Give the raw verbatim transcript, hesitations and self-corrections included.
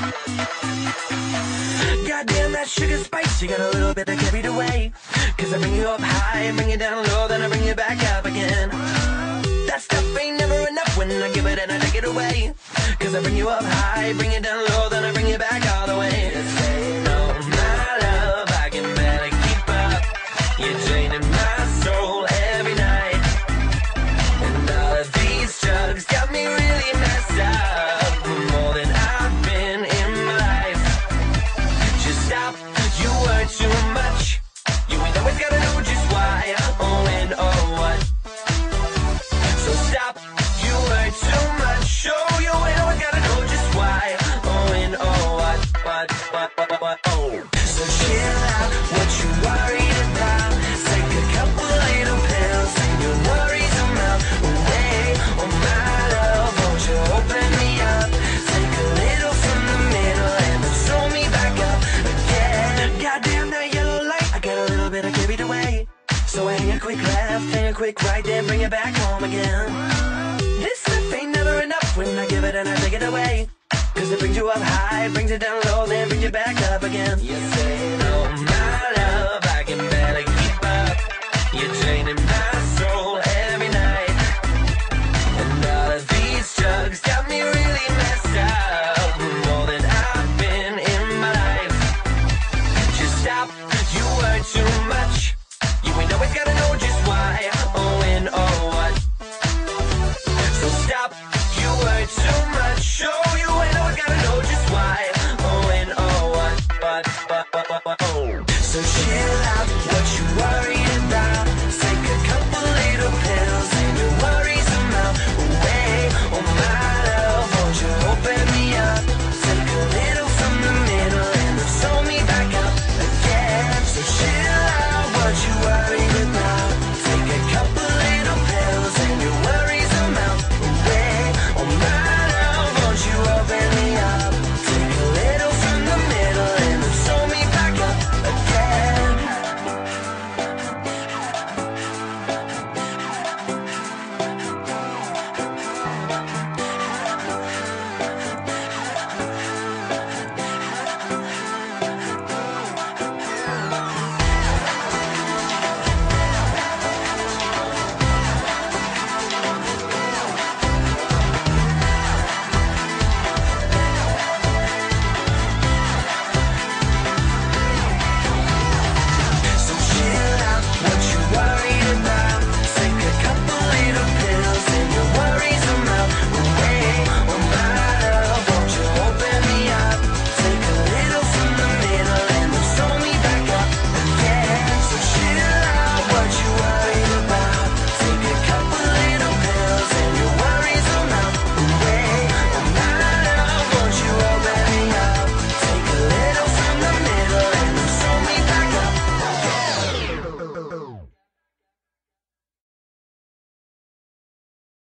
Goddamn that sugar spice, you got a little bit that carried away. Cause I bring you up high, bring you down low, then I bring you back up again. That stuff ain't never enough when I give it and I take it away. Cause I bring you up high, bring you down low, then I bring you back all the way. No, my love, I can barely keep up. You're draining my soul every night. And all of these drugs got me really messed up. More than I've been in my life. Just stop, you were too much. You ain't always gotta know just why. Oh and oh what. So stop, you were too much. Show you ain't always gotta know just why. Oh and oh what, what, what, what, what, oh. So chill out, what you worried about. Take a couple little pills and your worries will melt away. Oh my love, won't you open me up? Take a little from the middle and then throw me back up again. Goddamn that yellow light, I got a little bit of carried away. So hang a quick left, hang a quick right, then bring it back home again. This stuff ain't never enough when I give it and I take it away. Cause it brings you up high, brings it down low, then brings you back up again. You say, oh my love, I can barely keep up. You're draining my